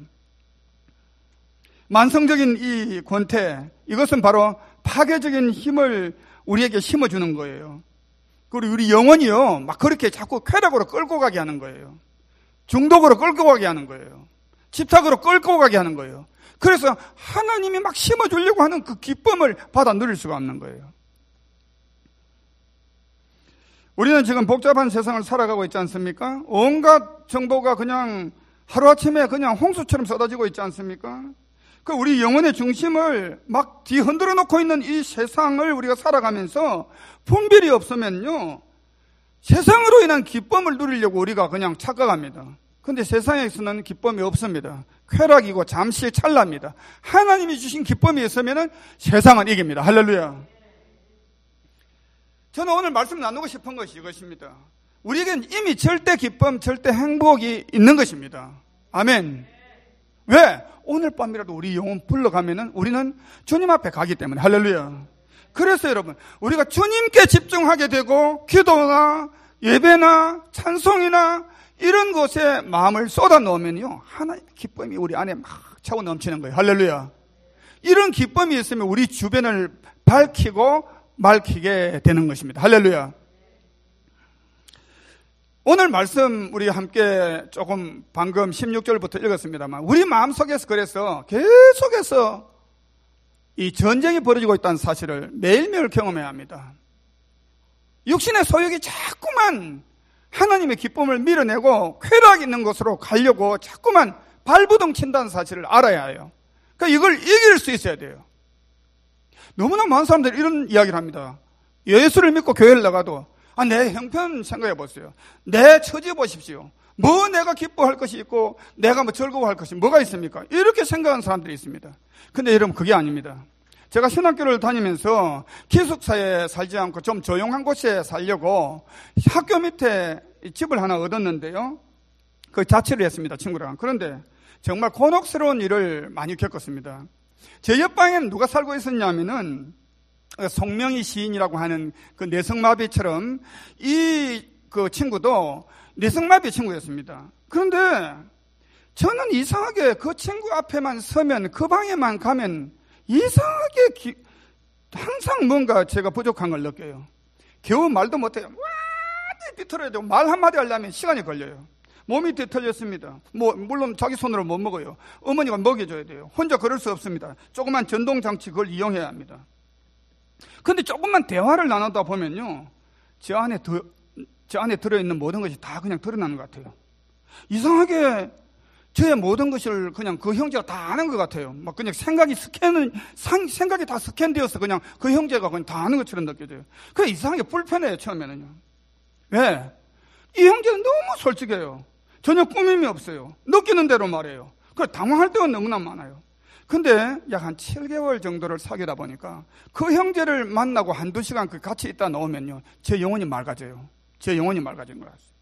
만성적인 이 권태, 이것은 바로 파괴적인 힘을 우리에게 심어주는 거예요. 그리고 우리 영혼이요, 막 그렇게 자꾸 쾌락으로 끌고 가게 하는 거예요. 중독으로 끌고 가게 하는 거예요. 집착으로 끌고 가게 하는 거예요. 그래서 하나님이 막 심어주려고 하는 그 기쁨을 받아 누릴 수가 없는 거예요. 우리는 지금 복잡한 세상을 살아가고 있지 않습니까? 온갖 정보가 그냥 하루아침에 그냥 홍수처럼 쏟아지고 있지 않습니까? 그 우리 영혼의 중심을 막 뒤흔들어 놓고 있는 이 세상을 우리가 살아가면서 분별이 없으면요, 세상으로 인한 기쁨을 누리려고 우리가 그냥 착각합니다. 그런데 세상에서는 기쁨이 없습니다. 쾌락이고 잠시 찰나입니다. 하나님이 주신 기쁨이 있으면 세상은 이깁니다. 할렐루야. 저는 오늘 말씀 나누고 싶은 것이 이것입니다. 우리에겐 이미 절대 기쁨, 절대 행복이 있는 것입니다. 아멘. 왜? 오늘 밤이라도 우리 영혼 불러가면은 우리는 주님 앞에 가기 때문에. 할렐루야. 그래서 여러분, 우리가 주님께 집중하게 되고 기도나 예배나 찬송이나 이런 것에 마음을 쏟아 놓으면요, 하나님의 기쁨이 우리 안에 막 차고 넘치는 거예요. 할렐루야. 이런 기쁨이 있으면 우리 주변을 밝히고 맑히게 되는 것입니다. 할렐루야. 오늘 말씀 우리 함께 조금 방금 십육 절부터 읽었습니다만, 우리 마음속에서 그래서 계속해서 이 전쟁이 벌어지고 있다는 사실을 매일매일 경험해야 합니다. 육신의 소욕이 자꾸만 하나님의 기쁨을 밀어내고 쾌락 있는 곳으로 가려고 자꾸만 발부둥 친다는 사실을 알아야 해요. 그러니까 이걸 이길 수 있어야 돼요. 너무나 많은 사람들이 이런 이야기를 합니다. 예수를 믿고 교회를 나가도 아, 내 형편 생각해 보세요. 내 처지 보십시오. 뭐 내가 기뻐할 것이 있고 내가 뭐 즐거워할 것이 뭐가 있습니까? 이렇게 생각하는 사람들이 있습니다. 근데 여러분, 그게 아닙니다. 제가 신학교를 다니면서 기숙사에 살지 않고 좀 조용한 곳에 살려고 학교 밑에 집을 하나 얻었는데요. 그 자취를 했습니다, 친구랑. 그런데 정말 곤혹스러운 일을 많이 겪었습니다. 제 옆방에는 누가 살고 있었냐면은 송명희 시인이라고 하는 그 내성마비처럼 이 그 친구도 내성마비 친구였습니다. 그런데 저는 이상하게 그 친구 앞에만 서면, 그 방에만 가면 이상하게 기, 항상 뭔가 제가 부족한 걸 느껴요. 겨우 말도 못해요. 와, 비틀어야 되고 말 한마디 하려면 시간이 걸려요. 몸이 뒤틀렸습니다. 뭐 물론 자기 손으로 못 먹어요. 어머니가 먹여줘야 돼요. 혼자 그럴 수 없습니다. 조그만 전동장치 그걸 이용해야 합니다. 근데 조금만 대화를 나누다 보면요, 저 안에 더, 저 안에 들어있는 모든 것이 다 그냥 드러나는 것 같아요. 이상하게 저의 모든 것을 그냥 그 형제가 다 아는 것 같아요. 막 그냥 생각이 스캔은, 생각이 다 스캔되어서 그냥 그 형제가 그냥 다 아는 것처럼 느껴져요. 그래, 이상하게 불편해요, 처음에는요. 왜? 이 형제는 너무 솔직해요. 전혀 꾸밈이 없어요. 느끼는 대로 말해요. 그래, 당황할 때가 너무나 많아요. 근데 약 한 칠 개월 정도를 사귀다 보니까 그 형제를 만나고 한두 시간 그 같이 있다 놓으면요, 제 영혼이 맑아져요. 제 영혼이 맑아진 것 같아요.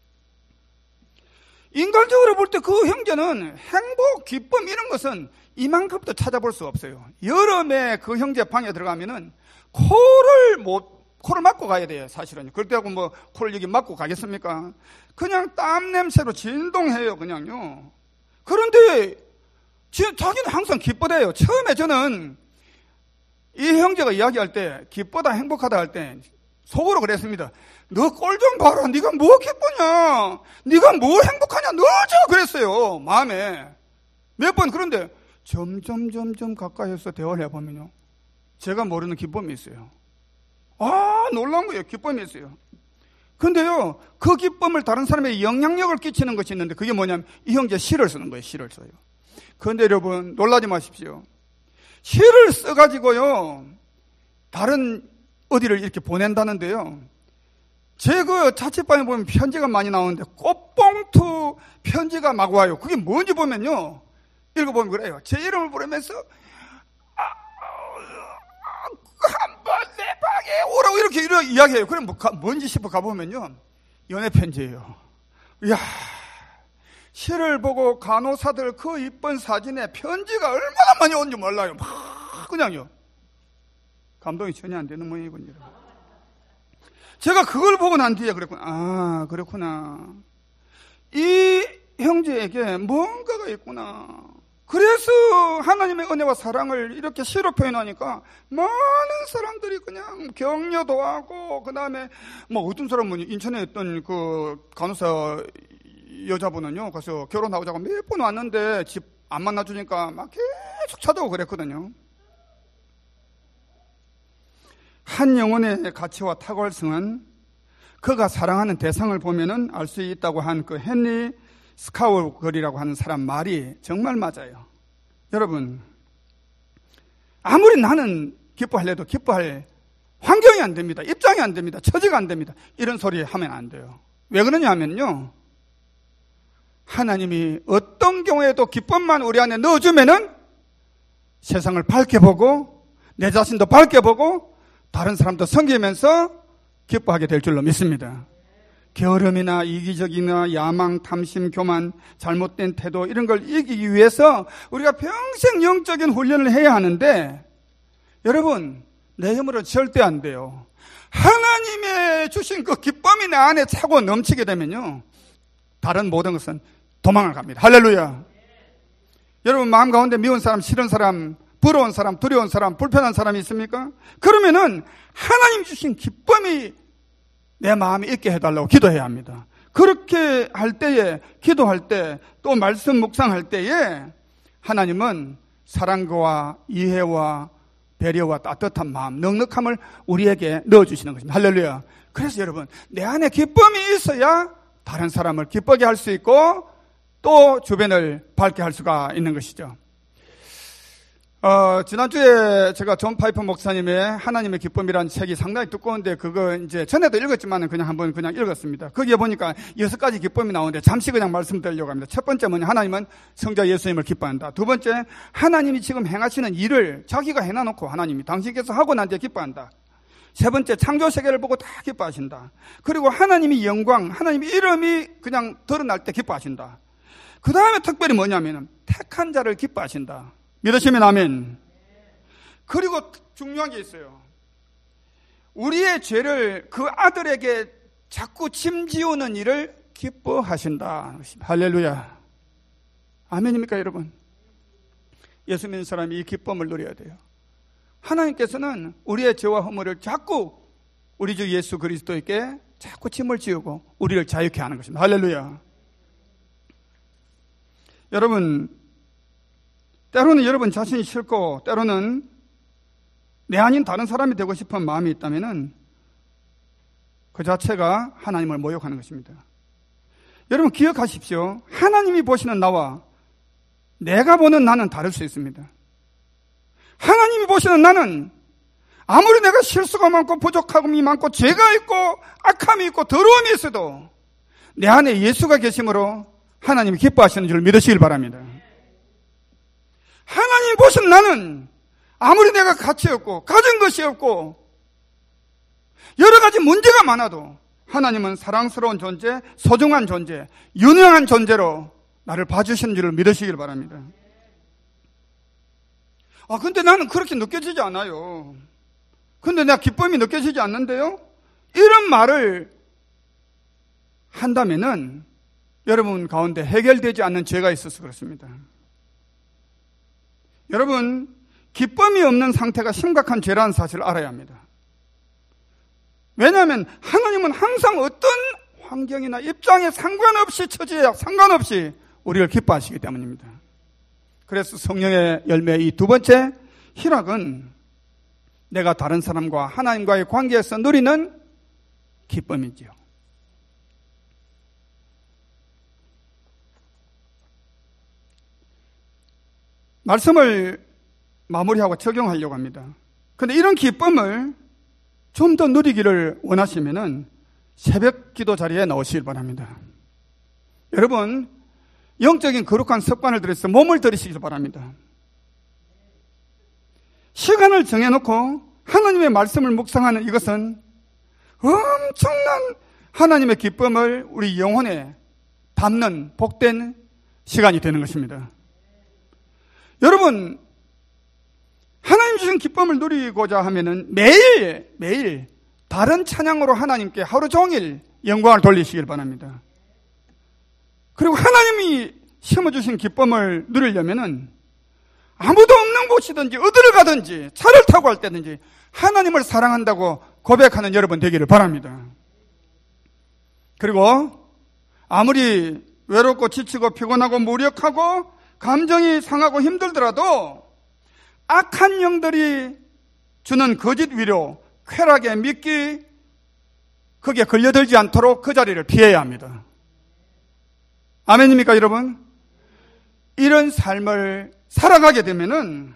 인간적으로 볼 때 그 형제는 행복, 기쁨 이런 것은 이만큼도 찾아볼 수 없어요. 여름에 그 형제 방에 들어가면은 코를 못, 코를 막고 가야 돼요, 사실은. 그렇다고 뭐 코를 여기 막고 가겠습니까? 그냥 땀 냄새로 진동해요, 그냥요. 그런데 자기는 항상 기쁘대요. 처음에 저는 이 형제가 이야기할 때 기쁘다, 행복하다 할 때 속으로 그랬습니다. 너 꼴 좀 봐라. 네가 뭐 기쁘냐? 네가 뭐 행복하냐? 너 저 그랬어요, 마음에. 몇 번. 그런데 점점 점점 가까이서 대화를 해보면요, 제가 모르는 기쁨이 있어요. 아, 놀라운 거예요. 기쁨이 있어요. 근데요, 그 기쁨을 다른 사람에게 영향력을 끼치는 것이 있는데, 그게 뭐냐면 이 형제 시를 쓰는 거예요. 시를 써요. 그런데 여러분, 놀라지 마십시오. 시를 써가지고요, 다른 어디를 이렇게 보낸다는데요, 제 그 자취방에 보면 편지가 많이 나오는데 꽃봉투 편지가 막 와요. 그게 뭔지 보면요, 읽어보면 그래요. 제 이름을 부르면서 아, 한번 내 방에 오라고 이렇게, 이렇게 이야기해요. 그럼 뭐, 뭔지 싶어 가보면요, 연애 편지예요. 이야, 시를 보고 간호사들 그 이쁜 사진에 편지가 얼마나 많이 온지 몰라요. 막 그냥요. 감동이 전혀 안 되는 모양이군요. 제가 그걸 보고 난 뒤에 그랬구나. 아, 그렇구나. 이 형제에게 뭔가가 있구나. 그래서 하나님의 은혜와 사랑을 이렇게 시로 표현하니까 많은 사람들이 그냥 격려도 하고, 그 다음에 뭐 어떤 사람은 인천에 있던 그 간호사 여자분은요, 가서 결혼하고자고 몇 번 왔는데 집 안 만나주니까 막 계속 찾아오고 그랬거든요. 한 영혼의 가치와 탁월성은 그가 사랑하는 대상을 보면은 알 수 있다고 한 그 헨리 스카우걸이라고 하는 사람 말이 정말 맞아요. 여러분, 아무리 나는 기뻐하려도 기뻐할 환경이 안 됩니다. 입장이 안 됩니다. 처지가 안 됩니다. 이런 소리 하면 안 돼요. 왜 그러냐 하면요, 하나님이 어떤 경우에도 기쁨만 우리 안에 넣어주면은 세상을 밝게 보고 내 자신도 밝게 보고 다른 사람도 섬기면서 기뻐하게 될 줄로 믿습니다. 게으름이나 이기적이나 야망, 탐심, 교만, 잘못된 태도 이런 걸 이기기 위해서 우리가 평생 영적인 훈련을 해야 하는데, 여러분, 내 힘으로 절대 안 돼요. 하나님의 주신 그 기쁨이 내 안에 차고 넘치게 되면요, 다른 모든 것은 도망을 갑니다. 할렐루야. 여러분 마음 가운데 미운 사람, 싫은 사람, 부러운 사람, 두려운 사람, 불편한 사람이 있습니까? 그러면은 하나님 주신 기쁨이 내 마음에 있게 해달라고 기도해야 합니다. 그렇게 할 때에, 기도할 때, 또 말씀 묵상할 때에 하나님은 사랑과 이해와 배려와 따뜻한 마음, 넉넉함을 우리에게 넣어주시는 것입니다. 할렐루야. 그래서 여러분, 내 안에 기쁨이 있어야 다른 사람을 기쁘게 할 수 있고 또 주변을 밝게 할 수가 있는 것이죠. 어, 지난주에 제가 존 파이프 목사님의 하나님의 기쁨이라는 책이 상당히 두꺼운데 그거 이제 전에도 읽었지만 그냥 한번 그냥 읽었습니다. 거기에 보니까 여섯 가지 기쁨이 나오는데 잠시 그냥 말씀드리려고 합니다. 첫 번째 뭐냐, 하나님은 성자 예수님을 기뻐한다. 두 번째, 하나님이 지금 행하시는 일을 자기가 해놔놓고 하나님이 당신께서 하고 난 뒤에 기뻐한다. 세 번째, 창조 세계를 보고 다 기뻐하신다. 그리고 하나님이 영광, 하나님의 이름이 그냥 드러날 때 기뻐하신다. 그 다음에 특별히 뭐냐면 택한 자를 기뻐하신다. 믿으시면 아멘. 그리고 중요한 게 있어요. 우리의 죄를 그 아들에게 자꾸 짐지우는 일을 기뻐하신다. 할렐루야. 아멘입니까 여러분? 예수 믿는 사람이 이 기쁨을 누려야 돼요. 하나님께서는 우리의 죄와 허물을 자꾸 우리 주 예수 그리스도에게 자꾸 짐을 지우고 우리를 자유케 하는 것입니다. 할렐루야. 여러분, 때로는 여러분 자신이 싫고 때로는 내 아닌 다른 사람이 되고 싶은 마음이 있다면 그 자체가 하나님을 모욕하는 것입니다. 여러분 기억하십시오. 하나님이 보시는 나와 내가 보는 나는 다를 수 있습니다. 하나님이 보시는 나는 아무리 내가 실수가 많고 부족함이 많고 죄가 있고 악함이 있고 더러움이 있어도 내 안에 예수가 계심으로 하나님이 기뻐하시는 줄 믿으시길 바랍니다. 하나님 보신 나는 아무리 내가 가치 없고 가진 것이 없고 여러 가지 문제가 많아도 하나님은 사랑스러운 존재, 소중한 존재, 유능한 존재로 나를 봐주시는 줄을 믿으시길 바랍니다. 아, 근데 나는 그렇게 느껴지지 않아요. 근데 내가 기쁨이 느껴지지 않는데요? 이런 말을 한다면은 여러분 가운데 해결되지 않는 죄가 있어서 그렇습니다. 여러분, 기쁨이 없는 상태가 심각한 죄라는 사실을 알아야 합니다. 왜냐하면 하나님은 항상 어떤 환경이나 입장에 상관없이, 처지에 상관없이 우리를 기뻐하시기 때문입니다. 그래서 성령의 열매 이 두 번째 희락은 내가 다른 사람과 하나님과의 관계에서 누리는 기쁨이지요. 말씀을 마무리하고 적용하려고 합니다. 그런데 이런 기쁨을 좀 더 누리기를 원하시면은 새벽 기도 자리에 나오시길 바랍니다. 여러분, 영적인 거룩한 습관을 들여서 몸을 들이시길 바랍니다. 시간을 정해놓고 하나님의 말씀을 묵상하는 이것은 엄청난 하나님의 기쁨을 우리 영혼에 담는 복된 시간이 되는 것입니다. 여러분, 하나님 주신 기쁨을 누리고자 하면은 매일 매일 다른 찬양으로 하나님께 하루 종일 영광을 돌리시길 바랍니다. 그리고 하나님이 심어주신 기쁨을 누리려면은 아무도 없는 곳이든지 어디를 가든지 차를 타고 할 때든지 하나님을 사랑한다고 고백하는 여러분 되기를 바랍니다. 그리고 아무리 외롭고 지치고 피곤하고 무력하고 감정이 상하고 힘들더라도 악한 영들이 주는 거짓 위로 쾌락에 믿기 거기에 걸려들지 않도록 그 자리를 피해야 합니다. 아멘입니까 여러분? 이런 삶을 살아가게 되면은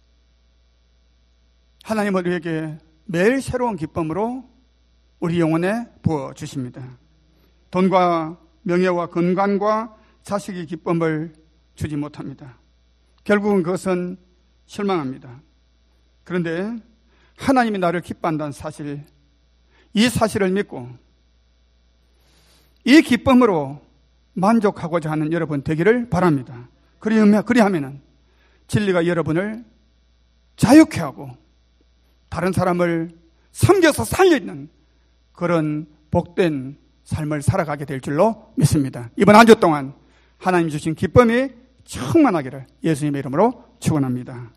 하나님은 우리에게 매일 새로운 기쁨으로 우리 영혼에 부어주십니다. 돈과 명예와 건강과 자식의 기쁨을 주지 못합니다. 결국은 그것은 실망합니다. 그런데 하나님이 나를 기뻐한다는 사실, 이 사실을 믿고 이 기쁨으로 만족하고자 하는 여러분 되기를 바랍니다. 그리하면 진리가 여러분을 자유케 하고 다른 사람을 섬겨서 살리는 그런 복된 삶을 살아가게 될 줄로 믿습니다. 이번 한 주 동안 하나님 주신 기쁨이 충만하기를 예수님의 이름으로 축원합니다.